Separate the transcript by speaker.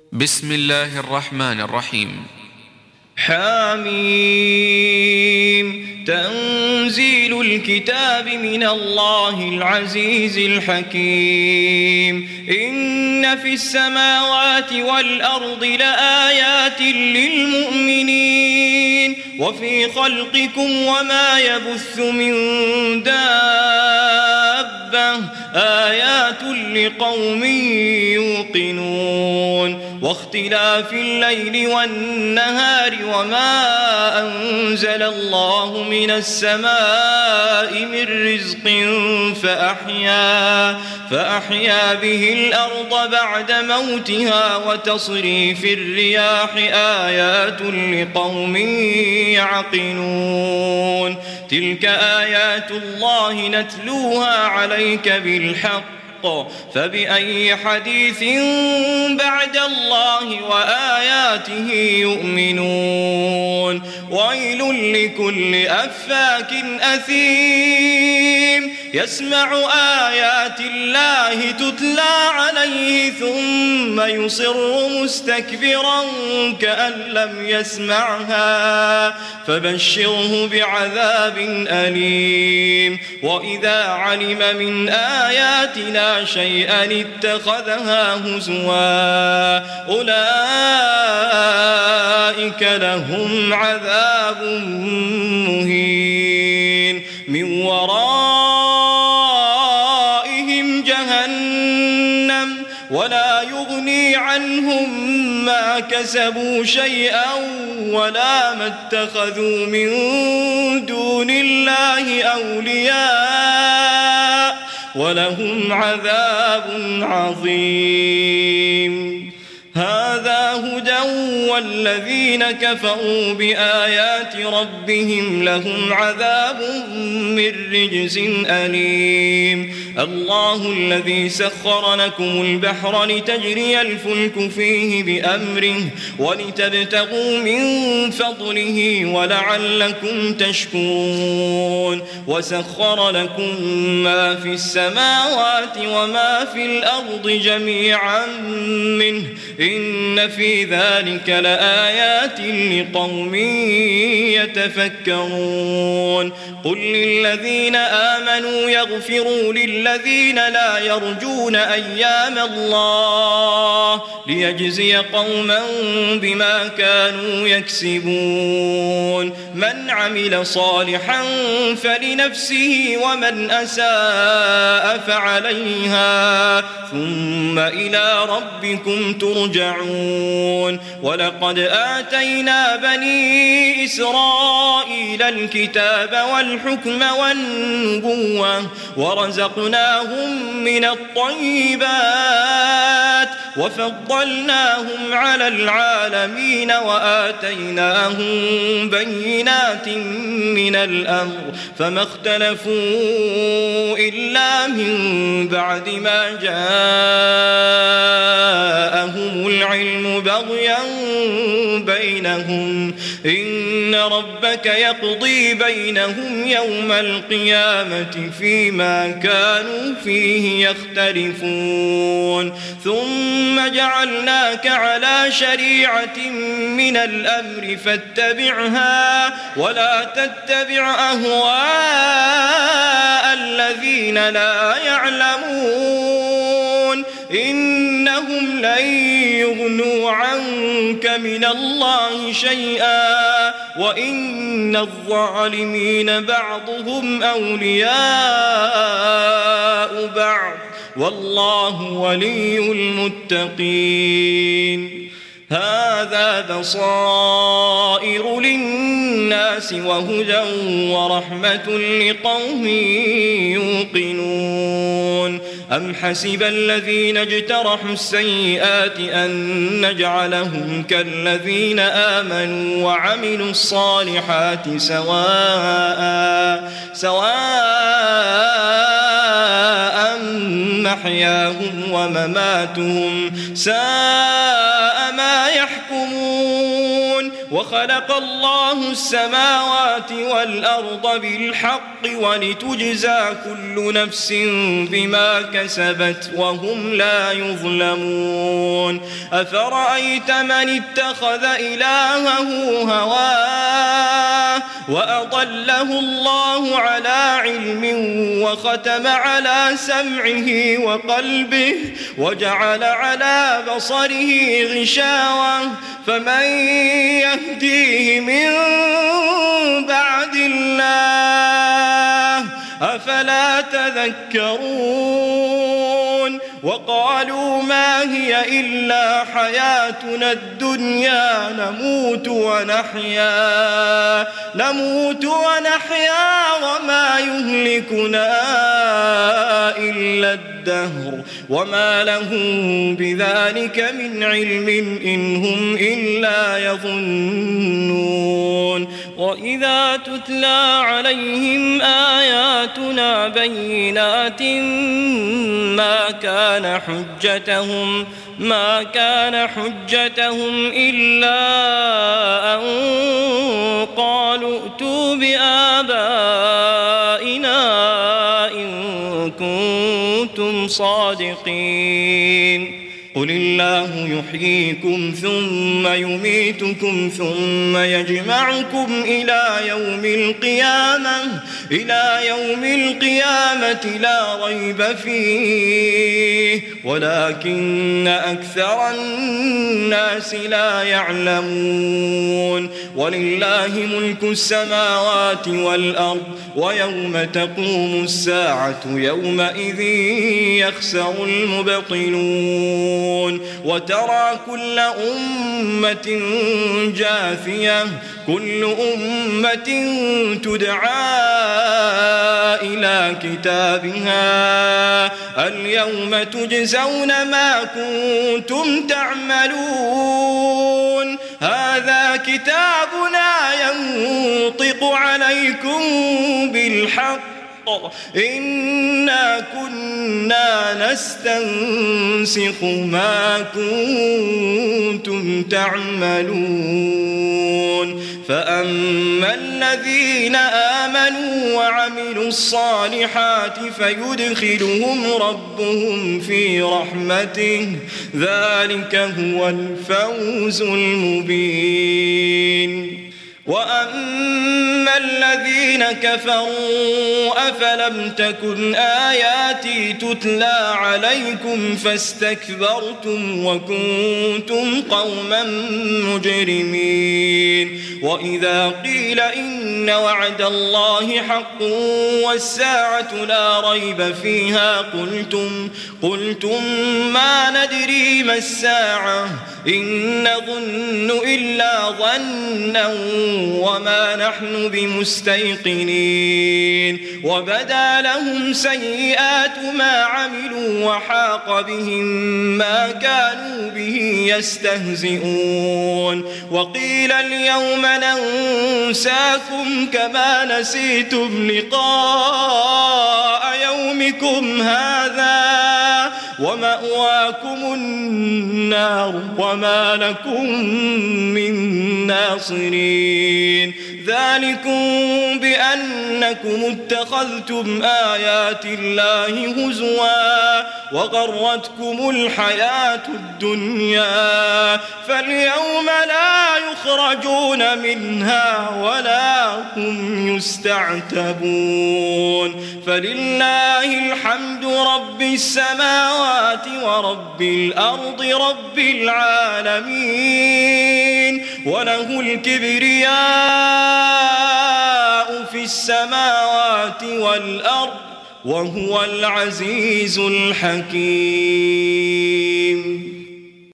Speaker 1: بسم الله الرحمن الرحيم.
Speaker 2: حميم. تنزيل الكتاب من الله العزيز الحكيم. إن في السماوات والأرض لآيات للمؤمنين وفي خلقكم وما يبث من دابة آيات لقوم يوقنون. واختلاف الليل والنهار وما أنزل الله من السماء من رزق فأحيا به الأرض بعد موتها وتصريف الرياح آيات لقوم يعقلون. تلك آيات الله نتلوها عليك بالحق فبأي حديث بعد الله وآياته يؤمنون. ويل لكل أفاك أثيم يسمع آيات الله تتلى عليه ثم يصر مستكبرا كأن لم يسمعها فبشره بعذاب أليم. وإذا علم من آياتنا شيئا اتخذها هزوا أولئك لهم عذاب مهين من ورائهم جهنم ولا يغني عنهم ما كسبوا شيئا ولا ما اتخذوا من دون الله أولياء ولهم عذاب عظيم. هذا هدى والذين كفروا بآيات ربهم لهم عذاب من رجز أليم. الله الذي سخر لكم البحر لتجري الفلك فيه بأمره ولتبتغوا من فضله ولعلكم تشكرون. وسخر لكم ما في السماوات وما في الأرض جميعا منه إن في ذلك لآيات لقوم يتفكرون. قل للذين آمنوا يغفروا للذين لا يرجون أيام الله ليجزي قوما بما كانوا يكسبون. من عمل صالحا فلنفسه ومن أساء فعليها ثم إلى ربكم ترجعون. ولقد آتينا بني إسرائيل الكتاب والحكم والنبوة ورزقناهم من الطيبات وفضلناهم على العالمين وآتيناهم بينات من الأمر فما اختلفوا إلا من بعد ما جاءهم العلم بغيا بينهم. إن ربك يقضي بينهم يوم القيامة فيما كانوا فيه يختلفون. ثم جعلناك على شريعة من الأمر فاتبعها ولا تتبع أهواء الذين لا يعلمون إنهم لن يغنوا عنك من الله شيئا وإن الظالمين بعضهم أولياء بعض والله ولي المتقين. هذا بصائر للناس وهدى ورحمة لقوم يوقنون. أم حسب الذين اجترحوا السيئات أن نجعلهم كالذين آمنوا وعملوا الصالحات سواء محياهم ومماتهم ساء ما يحكمون. وخلق الله السماوات والأرض بالحق ولتجزى كل نفس بما كسبت وهم لا يظلمون أفرأيت من اتخذ إلهه هواه وأضله الله على علم وختم على سمعه وقلبه وجعل على بصره غشاوة فمن يهديه من بعد الله أفلا تذكرون وقالوا ما هي إلا حياتنا الدنيا نموت ونحيا وما يهلكنا إلا الدهر وما لهم بذلك من علم إن هم إلا يظنون وإذا تتلى عليهم آياتنا بينات ما كان حجتهم إلا أن قالوا ائتوا بآبائنا إن كنتم صادقين قل الله يحييكم ثم يميتكم ثم يجمعكم إلى يوم القيامة لا ريب فيه ولكن أكثر الناس لا يعلمون ولله ملك السماوات والأرض ويوم تقوم الساعة يومئذ يخسر المبطلون وترى كل أمة جاثية كل أمة تدعى إلى كتابها اليوم تجزون ما كنتم تعملون هذا كتابنا ينطق عليكم بالحق إنا كنا نستنسخ ما كنتم تعملون فأما الذين آمنوا وعملوا الصالحات فيدخلهم ربهم في رحمته ذلك هو الفوز المبين وأما الذين كفروا أفلم تكن آياتي تتلى عليكم فاستكبرتم وكنتم قوما مجرمين وإذا قيل إن وعد الله حق والساعة لا ريب فيها قلتم ما ندري ما الساعة إن نظن إلا ظنا وما نحن بمستيقنين وبدا لهم سيئات ما عملوا وحاق بهم ما كانوا به يستهزئون وقيل اليوم ننساكم كما نسيتم لقاء يومكم هذا ومأواكم النار وما لكم من ناصرين ذلكم بأنكم اتخذتم آيات الله هزوا وغرتكم الحياة الدنيا فاليوم لا يخرجون منها ولا هم يستعتبون فلله الحمد رب السماوات ورب الأرض رب العالمين وله الكبرياء في السماوات والأرض وهو العزيز الحكيم